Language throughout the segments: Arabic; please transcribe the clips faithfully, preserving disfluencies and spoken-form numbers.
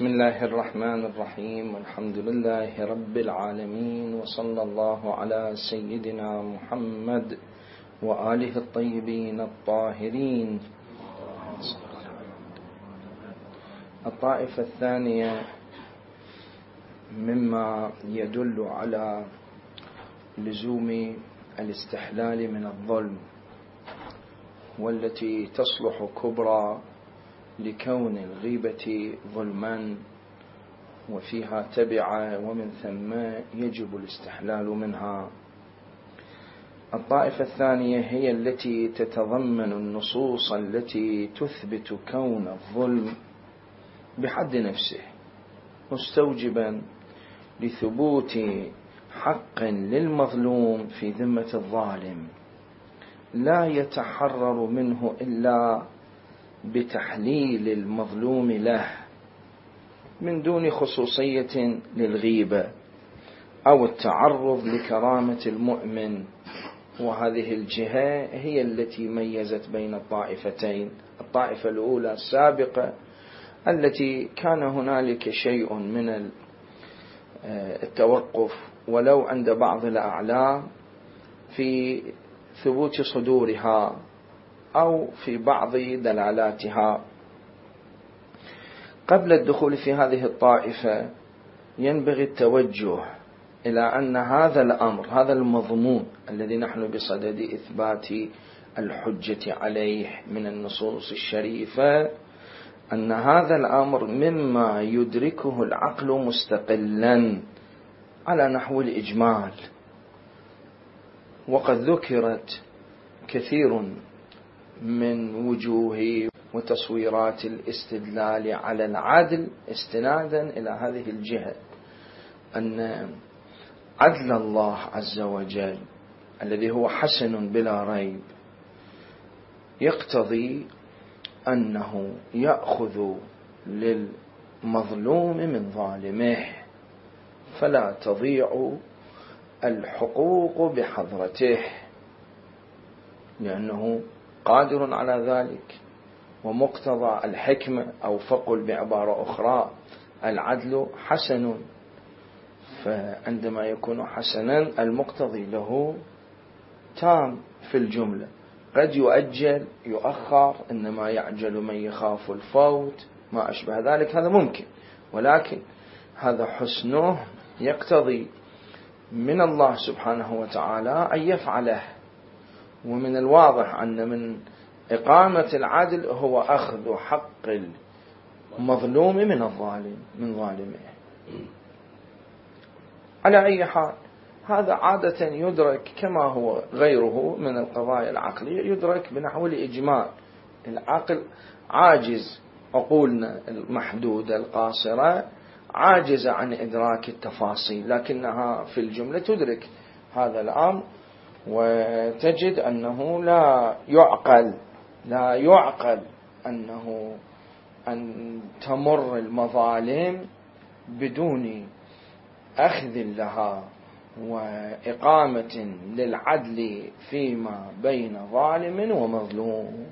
بسم الله الرحمن الرحيم، والحمد لله رب العالمين، وصلى الله على سيدنا محمد وآله الطيبين الطاهرين. الطائفة الثانية مما يدل على لزوم الاستحلال من الظلم، والتي تصلح كبرى لكون الغيبة ظلما وفيها تبعة، ومن ثم يجب الاستحلال منها. الطائفة الثانية هي التي تتضمن النصوص التي تثبت كون الظلم بحد نفسه مستوجبا لثبوت حق للمظلوم في ذمة الظالم، لا يتحرر منه إلا بتحليل المظلوم له من دون خصوصية للغيبة أو التعرض لكرامة المؤمن. وهذه الجهة هي التي ميزت بين الطائفتين. الطائفة الأولى السابقة التي كان هنالك شيء من التوقف ولو عند بعض الأعلام في ثبوت صدورها أو في بعض دلالاتها. قبل الدخول في هذه الطائفة ينبغي التوجه إلى أن هذا الأمر، هذا المضمون الذي نحن بصدد إثبات الحجة عليه من النصوص الشريفة، أن هذا الأمر مما يدركه العقل مستقلا على نحو الإجمال. وقد ذكرت كثير من وجوه وتصويرات الاستدلال على العدل استنادا إلى هذه الجهة، أن عدل الله عز وجل الذي هو حسن بلا ريب يقتضي أنه يأخذ للمظلوم من ظالمه، فلا تضيع الحقوق بحضرته، لأنه قادر على ذلك. ومقتضى الحكمة، أو فقل بعبارة أخرى العدل حسن، فعندما يكون حسنا المقتضي له تام في الجملة. قد يؤجل يؤخر، إنما يعجل من يخاف الفوت، ما أشبه ذلك، هذا ممكن، ولكن هذا حسنه يقتضي من الله سبحانه وتعالى أن يفعله. ومن الواضح أن من إقامة العدل هو أخذ حق المظلوم من الظالم من ظالمه. على أي حال هذا عادة يدرك كما هو غيره من القضايا العقلية، يدرك بنحو الإجمال. العقل عاجز، عقولنا المحدودة القاصرة عاجزة عن إدراك التفاصيل، لكنها في الجملة تدرك هذا الأمر، وتجد أنه لا يعقل لا يعقل أنه أن تمر المظالم بدون أخذ لها وإقامة للعدل فيما بين ظالم ومظلوم.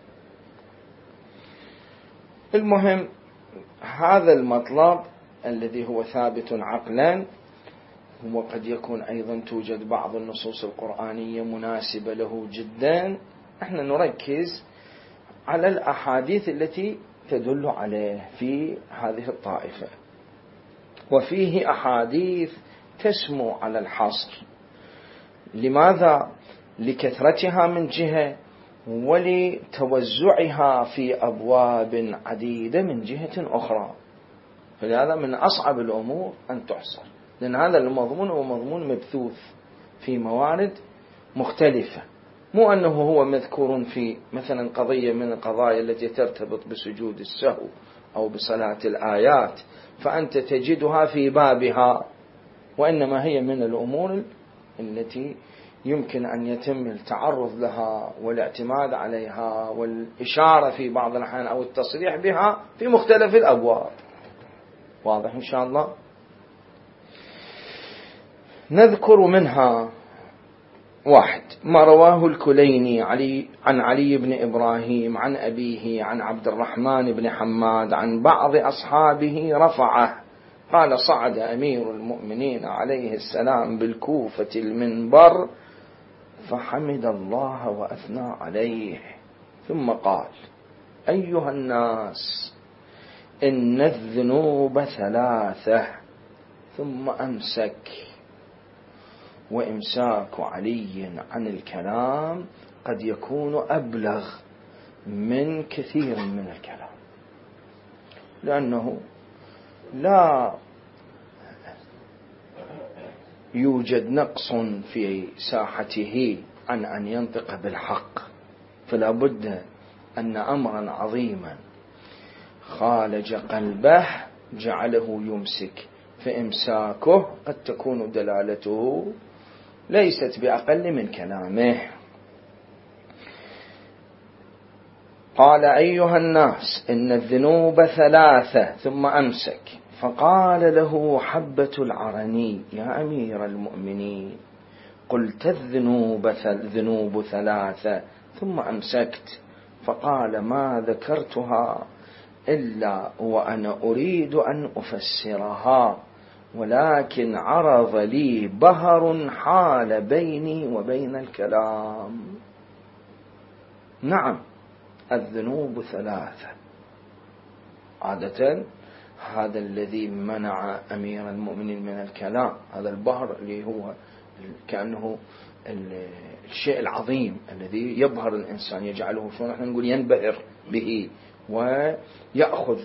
المهم هذا المطلب الذي هو ثابت عقلا، وقد يكون أيضا توجد بعض النصوص القرآنية مناسبة له جدا، احنا نركز على الأحاديث التي تدل عليه في هذه الطائفة. وفيه أحاديث تسمو على الحصر. لماذا؟ لكثرتها من جهة، ولتوزعها في أبواب عديدة من جهة أخرى. فلهذا من أصعب الأمور أن تحصر، لأن هذا المضمون هو مضمون مبثوث في موارد مختلفة، مو أنه هو مذكور في مثلا قضية من القضايا التي ترتبط بسجود السهو أو بصلاة الآيات فأنت تجدها في بابها، وإنما هي من الأمور التي يمكن أن يتم التعرض لها والاعتماد عليها والإشارة في بعض الأحيان أو التصريح بها في مختلف الأبواب. واضح إن شاء الله؟ نذكر منها واحد، ما رواه الكليني علي عن علي بن إبراهيم عن أبيه عن عبد الرحمن بن حماد عن بعض أصحابه رفعه قال: صعد أمير المؤمنين عليه السلام بالكوفة المنبر فحمد الله وأثنى عليه، ثم قال: أيها الناس، إن الذنوب ثلاثة، ثم أمسك. وإمساك علي عن الكلام قد يكون أبلغ من كثير من الكلام، لأنه لا يوجد نقص في ساحته عن أن ينطق بالحق، فلا بد أن أمرا عظيما خالج قلبه جعله يمسك، فإمساكه قد تكون دلالته ليست بأقل من كلامه. قال: أيها الناس، إن الذنوب ثلاثة، ثم أمسك. فقال له حبة العرني: يا أمير المؤمنين، قلت الذنوب الذنوب ثلاثة ثم أمسكت. فقال: ما ذكرتها إلا وأنا أريد أن أفسرها، ولكن عرض لي بهر حال بيني وبين الكلام. نعم، الذنوب ثلاثة. عادة هذا الذي منع أمير المؤمنين من الكلام، هذا البهر اللي هو كأنه الشيء العظيم الذي يبهر الإنسان، يجعله شو نحن نقول ينبهر به ويأخذ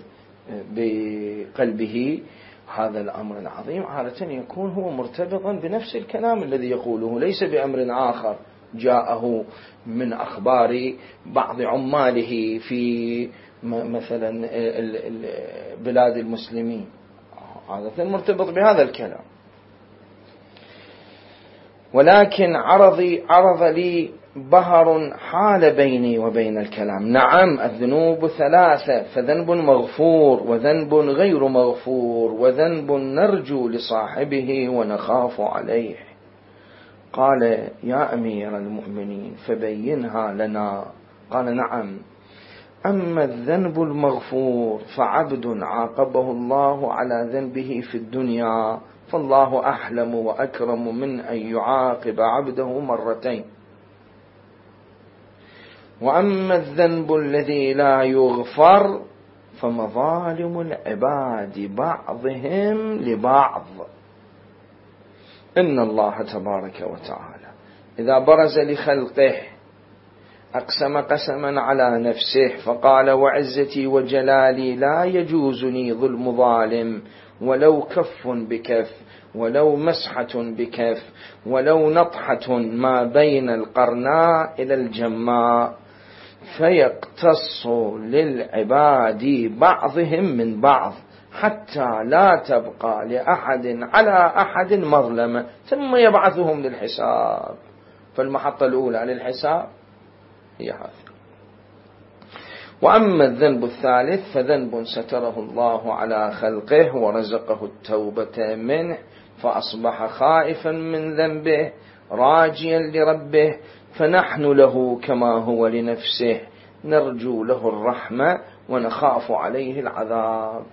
بقلبه هذا الأمر العظيم. عادة يكون هو مرتبطا بنفس الكلام الذي يقوله، ليس بأمر آخر جاءه من أخبار بعض عماله في مثلا بلاد المسلمين، عادة مرتبط بهذا الكلام. ولكن عرضي عرض لي بهر حال بيني وبين الكلام. نعم، الذنوب ثلاثة، فذنب مغفور وذنب غير مغفور وذنب نرجو لصاحبه ونخاف عليه. قال: يا أمير المؤمنين، فبينها لنا. قال: نعم، أما الذنب المغفور فعبد عاقبه الله على ذنبه في الدنيا، فالله أحلم وأكرم من أن يعاقب عبده مرتين. وأما الذنب الذي لا يغفر فمظالم العباد بعضهم لبعض. إن الله تبارك وتعالى إذا برز لخلقه أقسم قسما على نفسه فقال: وعزتي وجلالي لا يجوزني ظلم ظالم، ولو كف بكف، ولو مسحة بكف، ولو نطحة ما بين القرناء إلى الجماء، فيقتص للعباد بعضهم من بعض حتى لا تبقى لأحد على أحد مظلمة، ثم يبعثهم للحساب. فالمحطة الأولى للحساب هي هذه. وأما الذنب الثالث فذنب ستره الله على خلقه ورزقه التوبة منه، فأصبح خائفا من ذنبه راجيا لربه، فنحن له كما هو لنفسه، نرجو له الرحمة ونخاف عليه العذاب.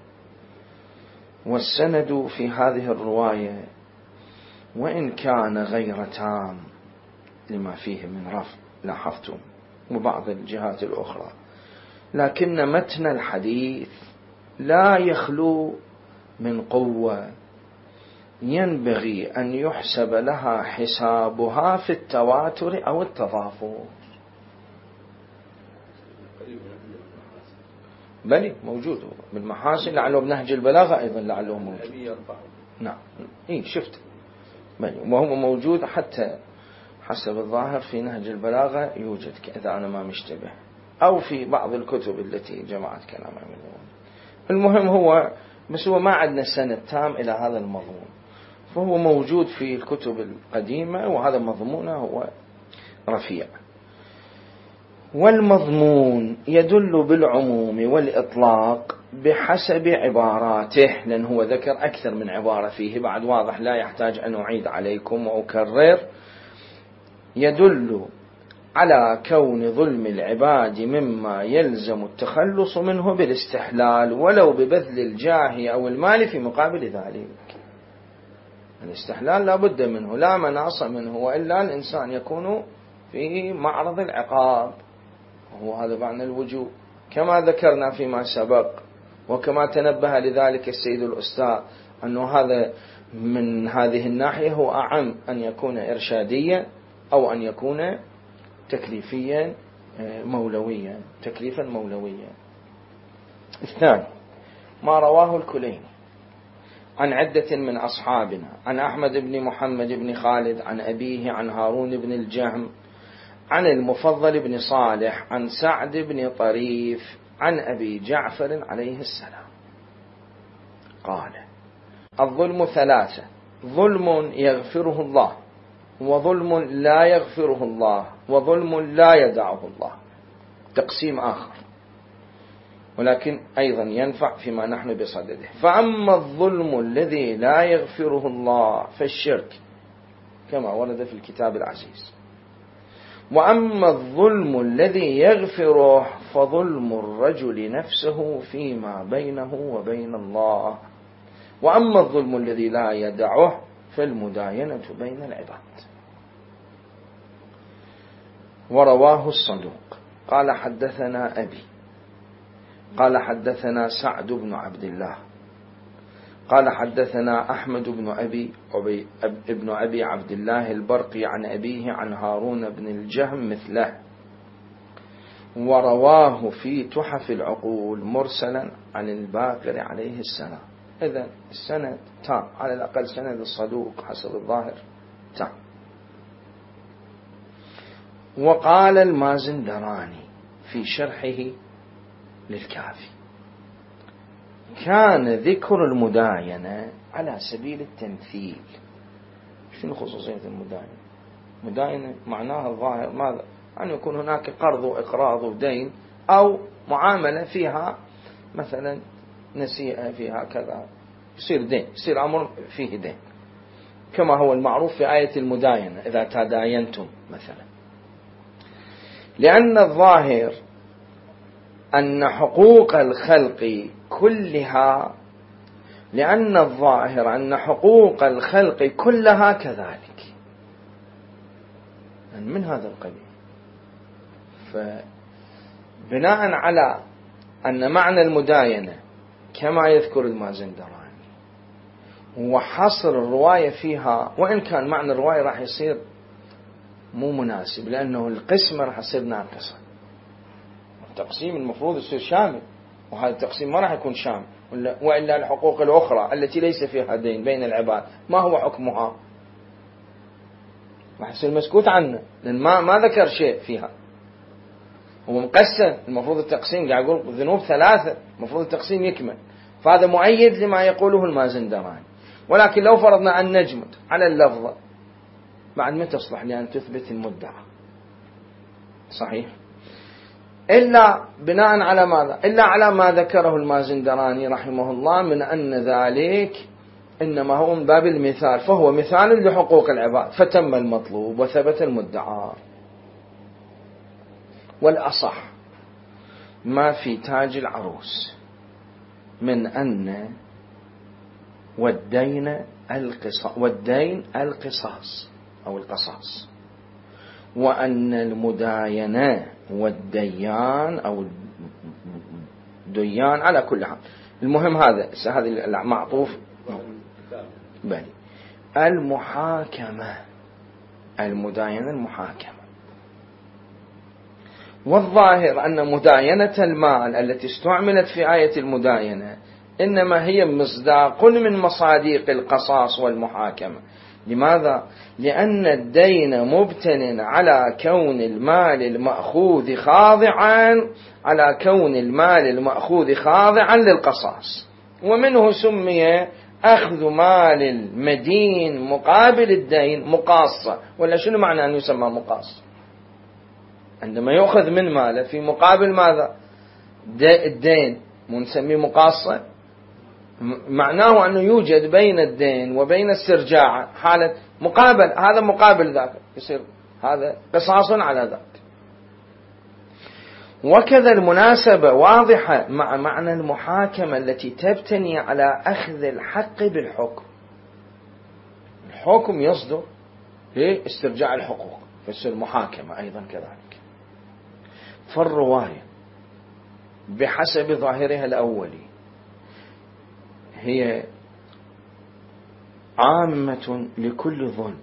والسند في هذه الرواية وإن كان غير تام لما فيه من رفض لاحظتم وبعض الجهات الأخرى، لكن متن الحديث لا يخلو من قوة ينبغي أن يحسب لها حسابها في التواتر أو التضافر. بلي موجود بالمحاسن، لعله بنهج البلاغة أيضا لعله موجود. نعم، إيه شفت بلي، وهو موجود حتى حسب الظاهر في نهج البلاغة يوجد، إذا أنا ما مشتبه، أو في بعض الكتب التي جمعت كلام منه. المهم هو بس هو ما عندنا سند تام إلى هذا المضمون، فهو موجود في الكتب القديمة، وهذا مضمونه هو رفيع. والمضمون يدل بالعموم والإطلاق بحسب عباراته، لأن هو ذكر أكثر من عبارة فيه، بعد واضح لا يحتاج أن أعيد عليكم وأكرر. يدل على كون ظلم العباد مما يلزم التخلص منه بالاستحلال ولو ببذل الجاه أو المال في مقابل ذلك. الاستحلال لا بد منه، لا مناص منه، وإلا الإنسان يكون في معرض العقاب، وهو هذا معنى الوجوب كما ذكرنا فيما سبق، وكما تنبه لذلك السيد الأستاذ أنه هذا من هذه الناحية هو أعم أن يكون إرشاديا أو أن يكون تكليفيا مولويا، تكليفا مولويا. الثاني ما رواه الكليني عن عدة من أصحابنا عن أحمد بن محمد بن خالد عن أبيه عن هارون بن الجهم عن المفضل بن صالح عن سعد بن طريف عن أبي جعفر عليه السلام قال: الظلم ثلاثة: ظلم يغفره الله، وظلم لا يغفره الله، وظلم لا يدعه الله. تقسيم آخر ولكن أيضا ينفع فيما نحن بصدده. فأما الظلم الذي لا يغفره الله فالشرك كما ورد في الكتاب العزيز، وأما الظلم الذي يغفره فظلم الرجل نفسه فيما بينه وبين الله، وأما الظلم الذي لا يدعه فالمداينة بين العباد. ورواه الصدوق قال: حدثنا أبي قال حدثنا سعد بن عبد الله قال حدثنا أحمد بن أبي أبي ابن أبي عبد الله البرقي عن أبيه عن هارون بن الجهم مثله، ورواه في تحف العقول مرسلا عن الباقر عليه السلام. إذن السند تام، على الأقل سند الصدوق حسب الظاهر تام. وقال المازندراني في شرحه للكافي: كان ذكر المداينة على سبيل التمثيل. شنو خصوصية المداينة؟ مداينة معناها الظاهر ماذا؟ أن يكون هناك قرض وإقراض ودين، أو معاملة فيها مثلا نسيئة، فيها كذا، يصير دين، يصير أمر فيه دين، كما هو المعروف في آية المداينة: إذا تداينتم مثلا. لأن الظاهر أن حقوق الخلق كلها لأن الظاهر أن حقوق الخلق كلها كذلك، من هذا القبيل. فبناء على أن معنى المداينة كما يذكر المازندراني وحصر الرواية فيها، وإن كان معنى الرواية راح يصير مو مناسب، لأنه القسمة راح يصير ناقصة. التقسيم المفروض يصير شامل، وهذا التقسيم ما راح يكون شامل، وإلا الحقوق الأخرى التي ليس فيها دين بين العباد ما هو حكمها؟ راح يصير مسكوت عنه، لأن ما ما ذكر شيء فيها، هو مقسم. المفروض التقسيم قاعد يقول ذنوب ثلاثة، المفروض التقسيم يكمل، فهذا مؤيد لما يقوله المازندراني. ولكن لو فرضنا أن نجمد على اللفظة بعد ما تصلح لأن تثبت المدعى صحيح، إلا بناء على ماذا؟ إلا على ما ذكره المازندراني رحمه الله من أن ذلك إنما هو من باب المثال، فهو مثال لحقوق العباد، فتم المطلوب وثبت المدعى. والأصح ما في تاج العروس من أن والدين القصاص والدين القصاص أو القصاص، وأن المداينة والديان أو الديان على كل حال. المهم هذا هذا المعطوف بل المحاكمة، المداينة المحاكمة. والظاهر أن مداينة المال التي استعملت في آية المداينة إنما هي مصداق من مصاديق القصاص والمحاكمة. لماذا؟ لأن الدين مبتن على كون المال المأخوذ خاضعا على كون المال المأخوذ خاضعا للقصاص، ومنه سمي أخذ مال المدين مقابل الدين مقاصة. ولا شنو معنى أن يسمى مقاصة؟ عندما يأخذ من ماله في مقابل ماذا؟ الدين، منسميه مقاصة. معناه أنه يوجد بين الدين وبين السرجاعة حالة مقابل، هذا مقابل ذاك، يصير هذا قصاص على ذاك. وكذا المناسبة واضحة مع معنى المحاكمة التي تبتني على أخذ الحق بالحكم. الحكم يصدر لاسترجاع الحقوق، فالسر المحاكمة أيضا كذلك. فالرواية بحسب ظاهرها الأولي هي عامة لكل ظلم،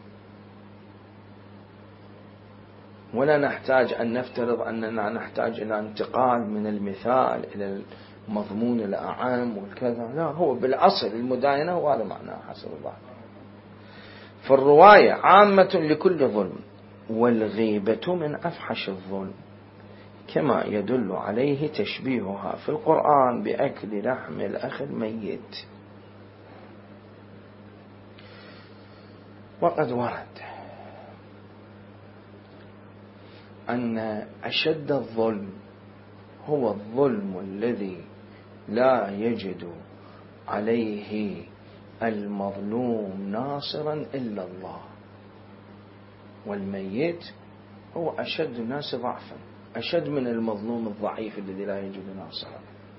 ولا نحتاج أن نفترض أننا نحتاج إلى انتقال من المثال إلى المضمون الأعام والكذا، لا، هو بالأصل المداينة وهذا معناه حسب الله. فالرواية عامة لكل ظلم، والغيبة من أفحش الظلم، كما يدل عليه تشبيهها في القرآن بأكل لحم الأخ الميت. وقد ورد أن أشد الظلم هو الظلم الذي لا يجد عليه المظلوم ناصرا إلا الله، والميت هو أشد الناس ضعفا، أشد من المظلوم الضعيف الذي لا يجد ناصرا.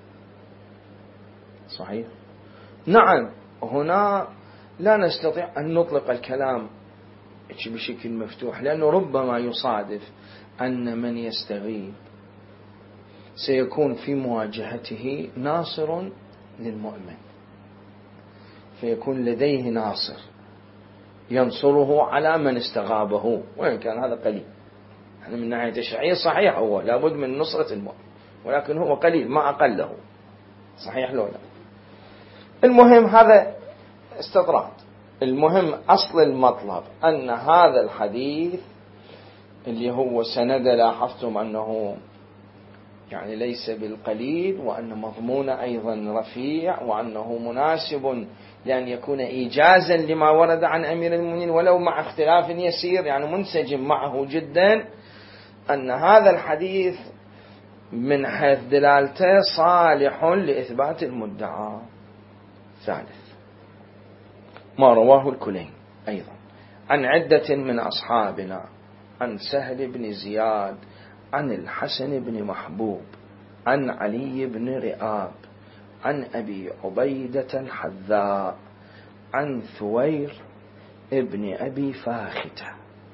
صحيح؟ نعم، هنا لا نستطيع أن نطلق الكلام بشكل مفتوح، لأنه ربما يصادف أن من يستغيب سيكون في مواجهته ناصر للمؤمن، فيكون لديه ناصر ينصره على من استغابه، وإن كان هذا قليل. يعني من ناحية الشرعية صحيح هو لابد من نصرة المؤمن، ولكن هو قليل ما أقله. صحيح لو لا؟ المهم هذا استطراد. المهم أصل المطلب أن هذا الحديث اللي هو سند لاحظتم أنه يعني ليس بالقليل، وأن مضمونه أيضا رفيع، وأنه مناسب لأن يكون إيجازا لما ورد عن أمير المؤمنين ولو مع اختلاف يسير، يعني منسجم معه جدا. أن هذا الحديث من حيث دلالته صالح لإثبات المدعى. ثالث ما رواه الكلين أيضا عن عدة من أصحابنا عن سهل بن زياد عن الحسن بن محبوب عن علي بن رئاب عن أبي عبيدة الحذاء عن ثوير ابن أبي فاختة.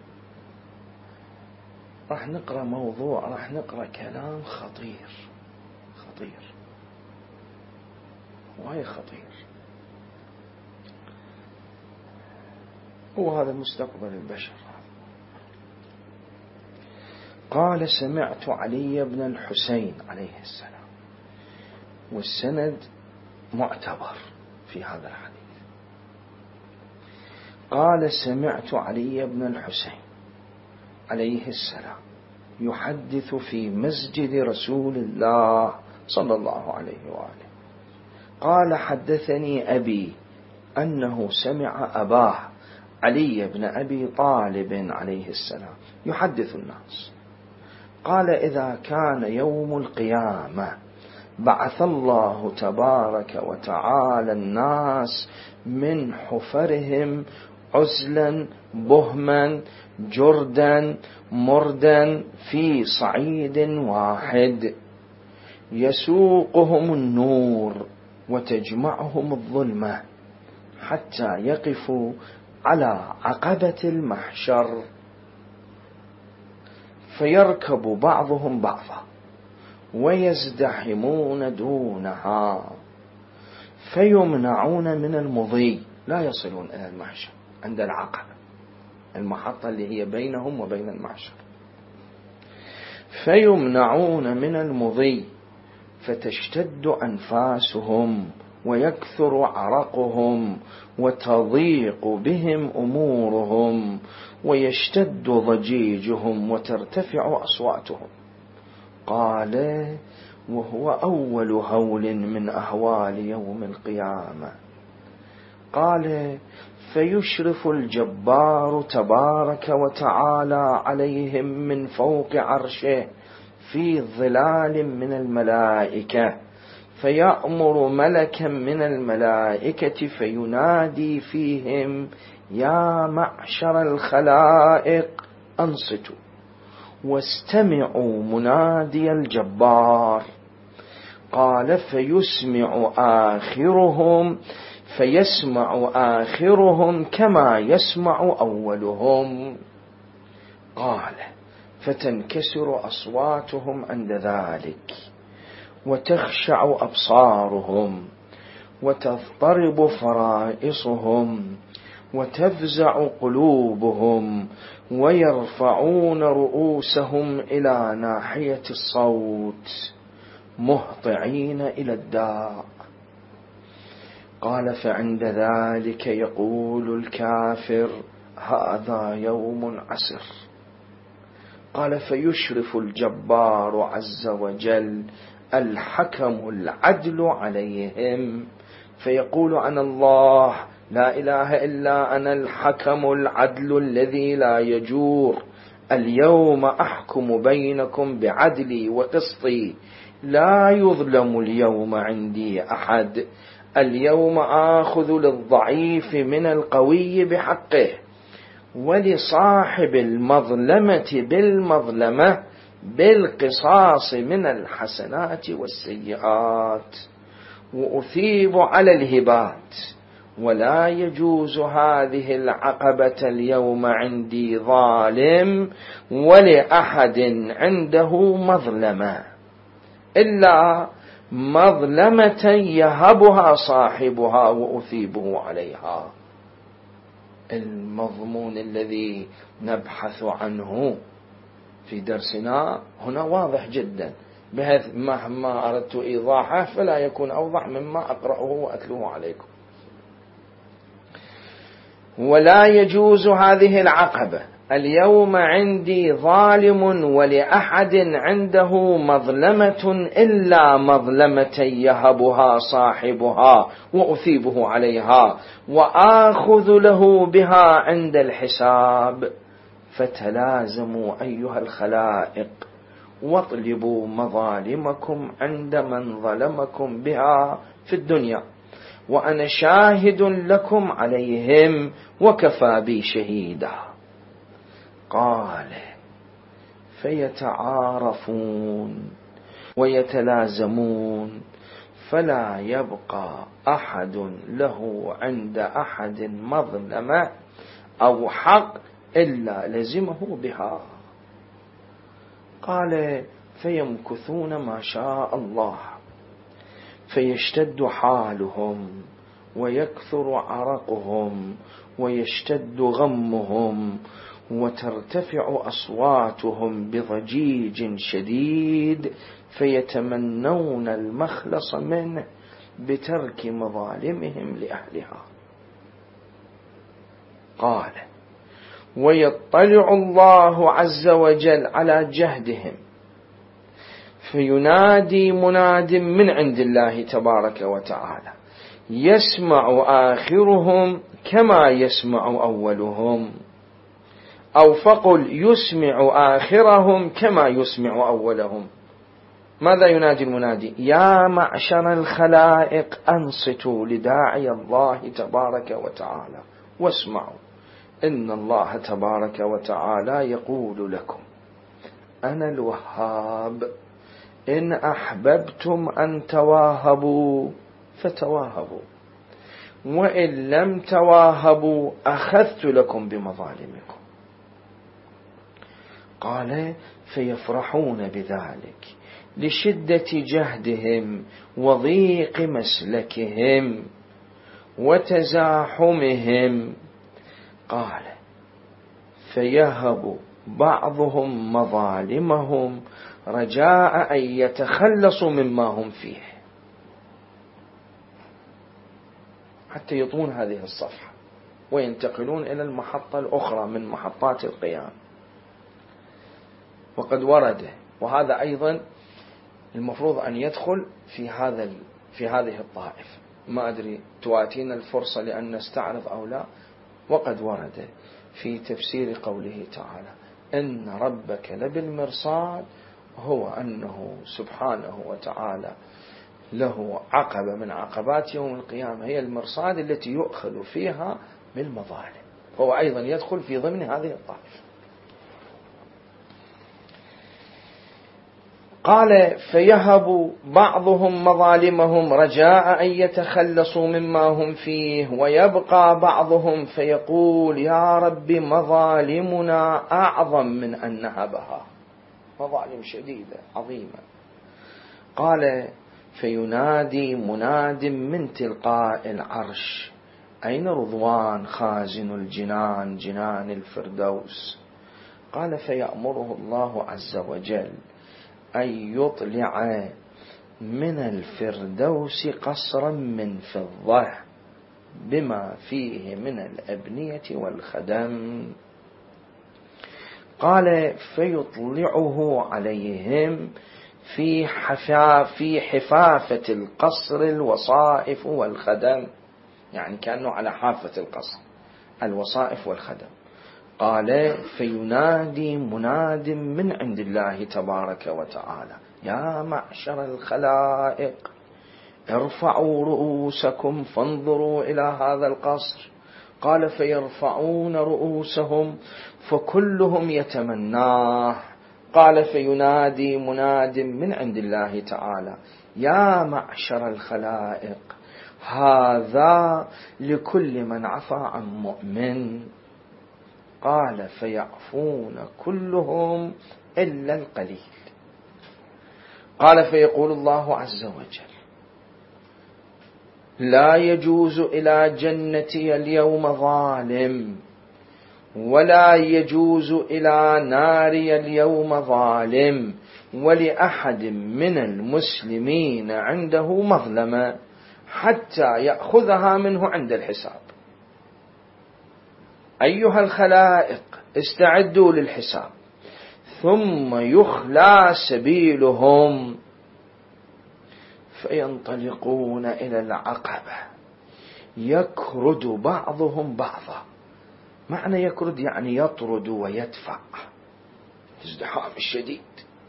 راح نقرأ موضوع، راح نقرأ كلام خطير خطير وهي خطير. هو هذا مستقبل البشر. قال سمعت علي بن الحسين عليه السلام، والسند معتبر في هذا الحديث. قال سمعت علي بن الحسين عليه السلام يحدث في مسجد رسول الله صلى الله عليه وآله. قال حدثني أبي أنه سمع أباه علي بن أبي طالب عليه السلام يحدث الناس. قال إذا كان يوم القيامة بعث الله تبارك وتعالى الناس من حفرهم عزلا بهما جردا مردا في صعيد واحد، يسوقهم النور وتجمعهم الظلمة حتى يقفوا على عقبة المحشر، فيركب بعضهم بعضا ويزدحمون دونها، فيمنعون من المضي، لا يصلون إلى المحشر عند العقبة المحطة اللي هي بينهم وبين المحشر. فيمنعون من المضي فتشتد أنفاسهم ويكثر عرقهم وتضيق بهم أمورهم ويشتد ضجيجهم وترتفع أصواتهم. قال وهو أول هول من أهوال يوم القيامة. قال فيشرف الجبار تبارك وتعالى عليهم من فوق عرشه في ظلال من الملائكة، فيأمر ملكا من الملائكة فينادي فيهم يا معشر الخلائق أنصتوا واستمعوا منادي الجبار. قال فيسمع آخرهم فيسمع آخرهم كما يسمع أولهم. قال فتنكسر أصواتهم عند ذلك وتخشع أبصارهم وتضطرب فرائصهم وتفزع قلوبهم ويرفعون رؤوسهم إلى ناحية الصوت مهطعين إلى الداء. قال فعند ذلك يقول الكافر هذا يوم عسر. قال فيشرف الجبار عز وجل الحكم العدل عليهم فيقول أنا الله لا إله إلا أنا الحكم العدل الذي لا يجور. اليوم أحكم بينكم بعدلي وقسطي لا يظلم اليوم عندي أحد. اليوم آخذ للضعيف من القوي بحقه ولصاحب المظلمة بالمظلمة بالقصاص من الحسنات والسيئات وأثيب على الهبات. ولا يجوز هذه العقبة اليوم عندي ظالم ولأحد عنده مظلمة إلا مظلمة يهبها صاحبها وأثيبه عليها. المضمون الذي نبحث عنه في درسنا هنا واضح جدا، بحيث مهما أردت إيضاحه فلا يكون أوضح مما أقرأه وأتلوه عليكم. ولا يجوز هذه العقبة اليوم عندي ظالم ولأحد عنده مظلمة إلا مظلمة يهبها صاحبها وأثيبه عليها وآخذ له بها عند الحساب. فتلازموا أيها الخلائق واطلبوا مظالمكم عند من ظلمكم بها في الدنيا وأنا شاهد لكم عليهم وكفى بي شهيدا. قال فيتعارفون ويتلازمون فلا يبقى أحد له عند أحد مظلمة أو حق إلا لزمه بها. قال فيمكثون ما شاء الله فيشتد حالهم ويكثر عرقهم ويشتد غمهم وترتفع أصواتهم بضجيج شديد فيتمنون المخلص منه بترك مظالمهم لأهلها. قال ويطلع الله عز وجل على جهدهم فينادي مناد من عند الله تبارك وتعالى يسمع آخرهم كما يسمع أولهم، أو فقل يسمع آخرهم كما يسمع أولهم. ماذا ينادي المنادي؟ يا معشر الخلائق أنصتوا لداعي الله تبارك وتعالى واسمعوا، إن الله تبارك وتعالى يقول لكم أنا الوهاب، إن أحببتم أن تواهبوا فتواهبوا، وإن لم تواهبوا أخذت لكم بمظالمكم. قال فيفرحون بذلك لشدة جهدهم وضيق مسلكهم وتزاحمهم. قال فيهب بعضهم مظالمهم رجاء أن يتخلصوا مما هم فيه، حتى يطون هذه الصفحة وينتقلون إلى المحطة الأخرى من محطات القيام. وقد ورد، وهذا أيضا المفروض أن يدخل في هذا في هذه الطائفة، ما أدري تواتينا الفرصة لأن نستعرض أو لا. وقد ورد في تفسير قوله تعالى إن ربك لبالمرصاد، هو أنه سبحانه وتعالى له عقبة من عقبات يوم القيامة هي المرصاد التي يؤخذ فيها بالمظالم، فهو أيضا يدخل في ضمن هذه الطائفة. قال فيهب بعضهم مظالمهم رجاء أن يتخلصوا مما هم فيه، ويبقى بعضهم فيقول يا رب مظالمنا أعظم من أن نهبها، مظالم شديدة عظيمة. قال فينادي مناد من تلقاء العرش أين رضوان خازن الجنان جنان الفردوس؟ قال فيأمره الله عز وجل أن يطلع من الفردوس قصرا من فضة بما فيه من الأبنية والخدم. قال فيطلعه عليهم في حفا في حفافة القصر الوصائف والخدم، يعني كأنه على حافة القصر الوصائف والخدم. قال فينادي مناد من عند الله تبارك وتعالى يا معشر الخلائق ارفعوا رؤوسكم فانظروا إلى هذا القصر. قال فيرفعون رؤوسهم فكلهم يتمناه. قال فينادي مناد من عند الله تعالى يا معشر الخلائق هذا لكل من عفى عن مؤمن. قال فيعفون كلهم إلا القليل. قال فيقول الله عز وجل لا يجوز إلى جنتي اليوم ظالم ولا يجوز إلى ناري اليوم ظالم ولأحد من المسلمين عنده مظلمة حتى يأخذها منه عند الحساب. أيها الخلائق استعدوا للحساب ثم يخلى سبيلهم فينطلقون إلى العقبة يكرد بعضهم بعضا. معنى يكرد يعني يطرد ويدفع، ازدحام الشديد.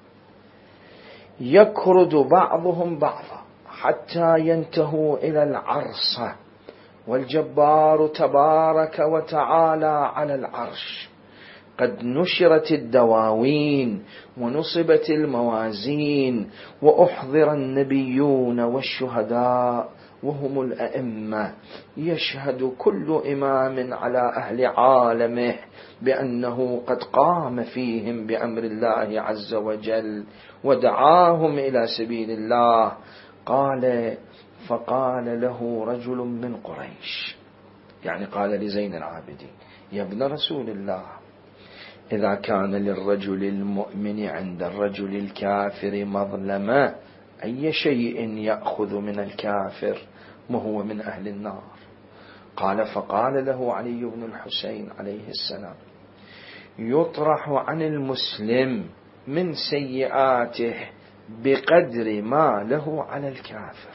يكرد بعضهم بعضا حتى ينتهوا إلى العرصة والجبار تبارك وتعالى على العرش. قد نشرت الدواوين ونصبت الموازين وأحضر النبيون والشهداء وهم الأئمة، يشهد كل إمام على أهل عالمه بأنه قد قام فيهم بأمر الله عز وجل ودعاهم إلى سبيل الله. قال فقال له رجل من قريش، يعني قال لزين العابدين يا ابن رسول الله إذا كان للرجل المؤمن عند الرجل الكافر مظلمة أي شيء يأخذ من الكافر وهو من أهل النار؟ قال فقال له علي بن الحسين عليه السلام يطرح عن المسلم من سيئاته بقدر ما له على الكافر،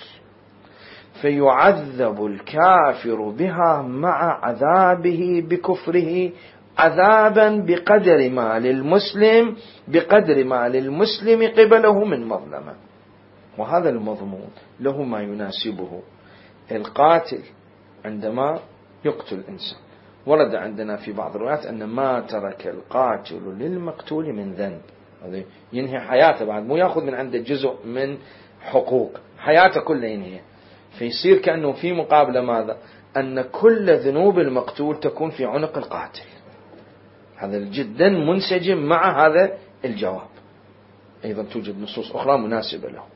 فيعذب الكافر بها مع عذابه بكفره عذابا بقدر ما للمسلم بقدر ما للمسلم قبله من مظلمة. وهذا المضمون له ما يناسبه. القاتل عندما يقتل إنسان ورد عندنا في بعض الروايات أن ما ترك القاتل للمقتول من ذنب، ينهي حياته بعد، مو يأخذ من عنده جزء من حقوق، حياته كلها ينهي. فيصير كأنه في مقابلة ماذا؟ أن كل ذنوب المقتول تكون في عنق القاتل. هذا جدا منسجم مع هذا الجواب. أيضا توجد نصوص أخرى مناسبة له.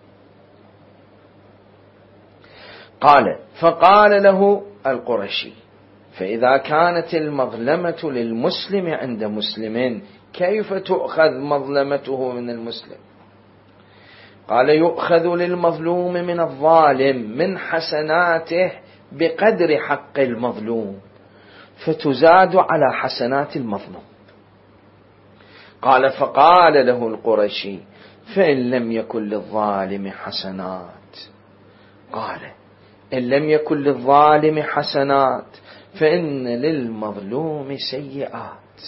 قال فقال له القرشي فإذا كانت المظلمة للمسلم عند مسلم كيف تؤخذ مظلمته من المسلم؟ قال يؤخذ للمظلوم من الظالم من حسناته بقدر حق المظلوم فتزاد على حسنات المظلوم. قال فقال له القرشي فإن لم يكن للظالم حسنات، قال إن لم يكن للظالم حسنات فإن للمظلوم سيئات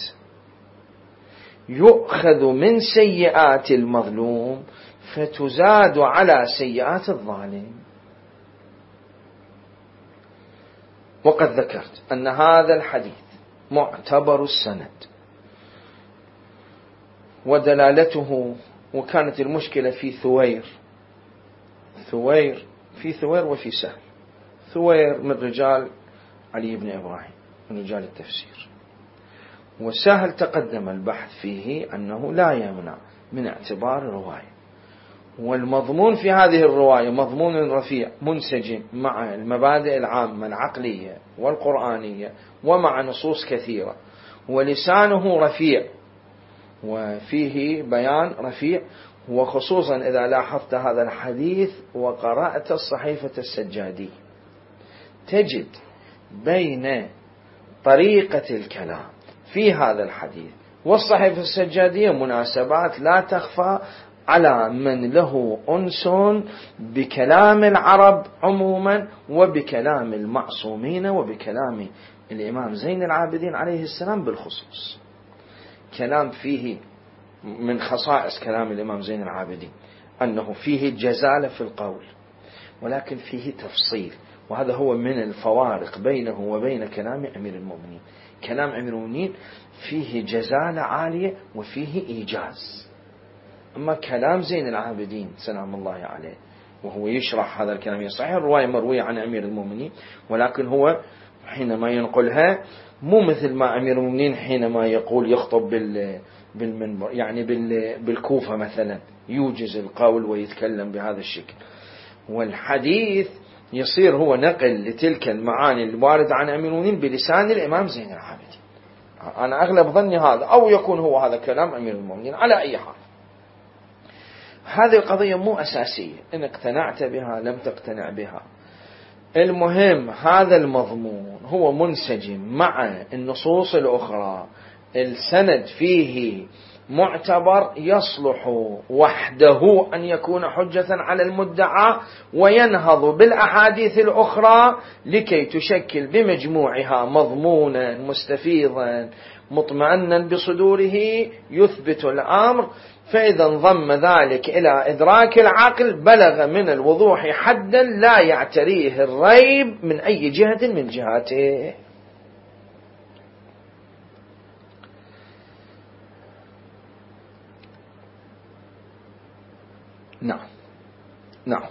يؤخذ من سيئات المظلوم فتزاد على سيئات الظالم. وقد ذكرت أن هذا الحديث معتبر السند ودلالته وكانت المشكلة في ثوير ثوير في ثوير وفي سهل. ثوير من رجال علي بن إبراهيم من رجال التفسير، وسهل تقدم البحث فيه أنه لا يمنع من اعتبار الرواية، والمضمون في هذه الرواية مضمون رفيع منسجم مع المبادئ العامة العقلية والقرآنية ومع نصوص كثيرة، ولسانه رفيع وفيه بيان رفيع. وخصوصا إذا لاحظت هذا الحديث وقرأت الصحيفة السجادي تجد بين طريقة الكلام في هذا الحديث والصحيفة السجادية مناسبات لا تخفى على من له أنس بكلام العرب عموما وبكلام المعصومين وبكلام الإمام زين العابدين عليه السلام بالخصوص. كلام فيه من خصائص كلام الإمام زين العابدين أنه فيه جزالة في القول ولكن فيه تفصيل، وهذا هو من الفوارق بينه وبين كلام أمير المؤمنين. كلام أمير المؤمنين فيه جزالة عالية وفيه إيجاز، أما كلام زين العابدين سلام الله عليه وهو يشرح هذا الكلام صحيح الرواية مروية عن أمير المؤمنين، ولكن هو حينما ينقلها مو مثل ما أمير المؤمنين حينما يقول يخطب بالمنبر يعني بالكوفة مثلا يوجز القول ويتكلم بهذا الشكل، والحديث يصير هو نقل لتلك المعاني الواردة عن أمير المؤمنين بلسان الإمام زين العابدين. أنا أغلب ظني هذا، أو يكون هو هذا كلام أمير المؤمنين. على أي حال هذه القضية مو أساسية، إن اقتنعت بها لم تقتنع بها، المهم هذا المضمون هو منسجم مع النصوص الأخرى، السند فيه معتبر يصلح وحده أن يكون حجة على المدعى وينهض بالأحاديث الأخرى لكي تشكل بمجموعها مضمونا مستفيضا مطمئنا بصدوره يثبت الأمر. فإذا انضم ذلك إلى إدراك العقل بلغ من الوضوح حدا لا يعتريه الريب من أي جهة من جهاته. نعم نعود.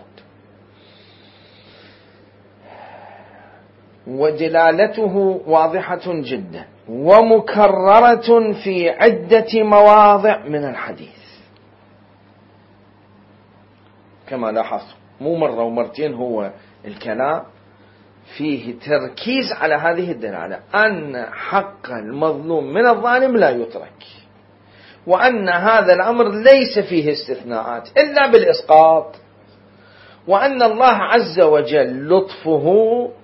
ودلالته واضحة جدا ومكررة في عدة مواضع من الحديث كما لاحظت، مو مرة ومرتين هو الكلام فيه تركيز على هذه الدلالة، أن حق المظلوم من الظالم لا يترك، وأن هذا الأمر ليس فيه استثناءات إلا بالإسقاط، وأن الله عز وجل لطفه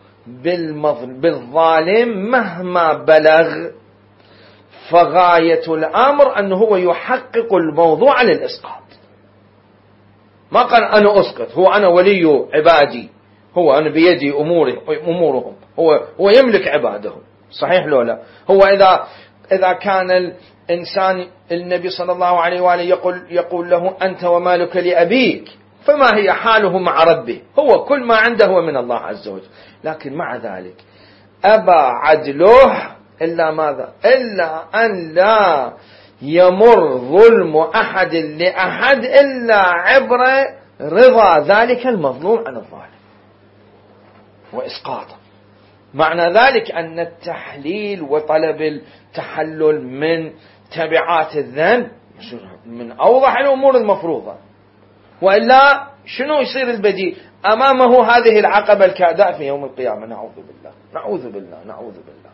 بالظالم مهما بلغ فغاية الأمر أنه هو يحقق الموضوع على الإسقاط. ما قال أنا أسقط، هو أنا ولي عبادي، هو أنا بيدي أموره أمورهم، هو هو يملك عباده، صحيح لو لا؟ هو إذا إذا كان الإنسان النبي صلى الله عليه وآله يقول يقول له أنت ومالك لأبيك، فما هي حاله مع ربه؟ هو كل ما عنده هو من الله عز وجل، لكن مع ذلك أبى عدله إلا ماذا؟ إلا أن لا يمر ظلم أحد لأحد إلا عبر رضا ذلك المظلوم عن الظالم وإسقاطه. معنى ذلك أن التحليل وطلب التحلل من تبعات الذنب من أوضح الأمور المفروضة، وإلا شنو يصير البديل أمامه؟ هذه العقبة الكادئة في يوم القيامة. نعوذ بالله نعوذ بالله نعوذ بالله.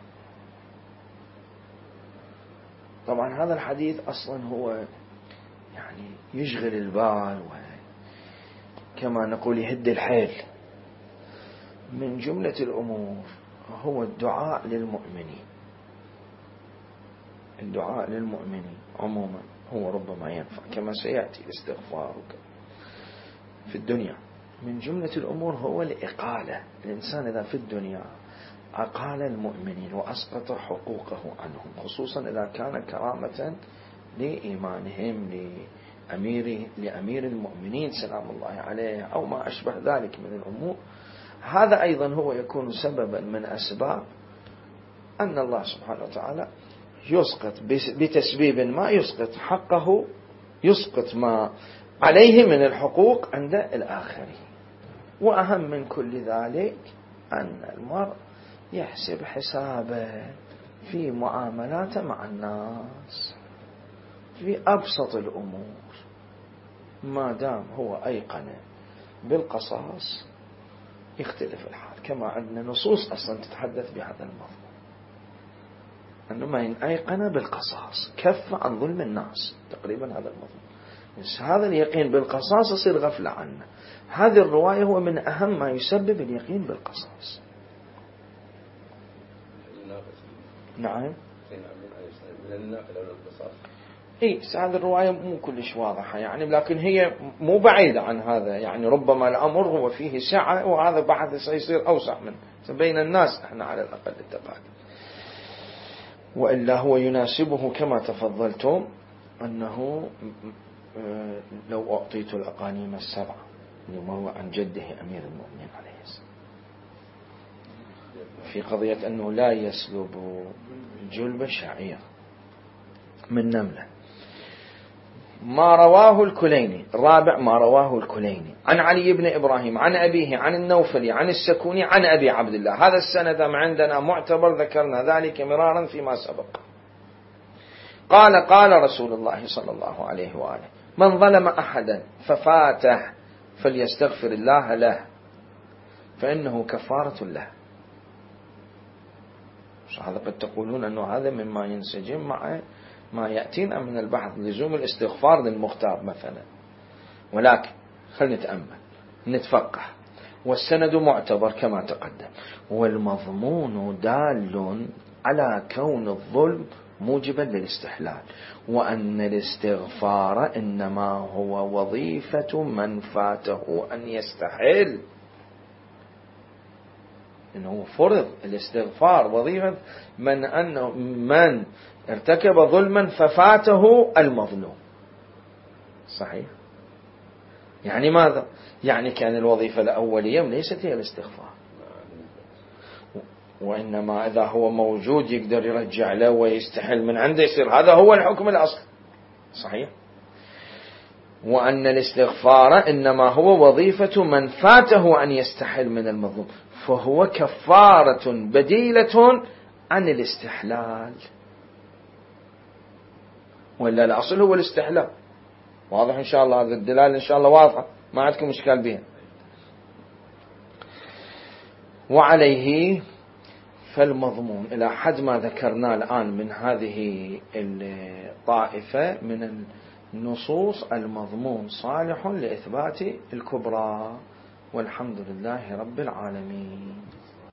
طبعا هذا الحديث أصلا هو يعني يشغل البال وكما نقول يهد الحيل. من جملة الأمور هو الدعاء للمؤمنين، الدعاء للمؤمنين عموما هو ربما ينفع كما سيأتي استغفارك في الدنيا. من جملة الأمور هو الإقالة، الإنسان إذا في الدنيا أقال المؤمنين وأسقط حقوقه عنهم، خصوصا إذا كان كرامة لإيمانهم لأمير, لأمير المؤمنين سلام الله عليه أو ما أشبه ذلك من الأمور، هذا أيضا هو يكون سببا من أسباب أن الله سبحانه وتعالى يسقط بتسبيب ما يسقط حقه يسقط ما عليه من الحقوق عند الآخرين. وأهم من كل ذلك أن المرء يحسب حسابه في معاملاته مع الناس في أبسط الأمور، ما دام هو أيقن بالقصاص يختلف الحال، كما عندنا نصوص أصلا تتحدث بهذا الموضوع، أنه من أيقن بالقصاص كف عن ظلم الناس، تقريبا هذا الموضوع. بس هذا اليقين بالقصاص يصير غفلة عنه. هذه الرواية هو من أهم ما يسبب اليقين بالقصاص. نعم. إيه، هذه الرواية مو كلش واضحة يعني، لكن هي مو بعيدة عن هذا يعني. ربما الأمر هو فيه سعة وهذا بعد سيصير أوسع منه بين الناس احنا على الأقل اتفاق. وإلا هو يناسبه كما تفضلتم أنه لو أعطيت الأقانيم السبعة، لما هو عن جده أمير المؤمنين عليه السلام، في قضية أنه لا يسلب جلب شعير من نملة. ما رواه الكليني الرابع، ما رواه الكليني عن علي بن إبراهيم عن أبيه عن النوفلي عن السكوني عن أبي عبد الله. هذا السند عندنا معتبر، ذكرنا ذلك مرارا فيما سبق. قال قال رسول الله صلى الله عليه وآله: من ظلم أحدا ففاته فليستغفر الله له فإنه كفارة له. هذا قد تقولون أنه هذا مما ينسجم مع ما يأتينا من البحث، لزوم الاستغفار للمغتاب مثلا، ولكن خلينا نتأمل نتفقه. والسند معتبر كما تقدم، والمضمون دال على كون الظلم موجبا للاستحلال، وأن الاستغفار إنما هو وظيفة من فاته أن يستحل. إنه فرض الاستغفار وظيفة من أنه من ارتكب ظلما ففاته المظلوم. صحيح؟ يعني ماذا؟ يعني كان الوظيفة الأولية ليست هي الاستغفار، وإنما إذا هو موجود يقدر يرجع له ويستحل من عنده يصير هذا هو الحكم الأصل. صحيح؟ وأن الاستغفار إنما هو وظيفة من فاته أن يستحل من المظلوم، فهو كفارة بديلة عن الاستحلال، ولا الأصل هو الاستحلال. واضح إن شاء الله؟ هذا الدلالة إن شاء الله واضحة، ما عندكم إشكال بها. وعليه فالمضمون إلى حد ما ذكرنا الآن من هذه الطائفة من النصوص، المضمون صالح لإثبات الكبرى، والحمد لله رب العالمين.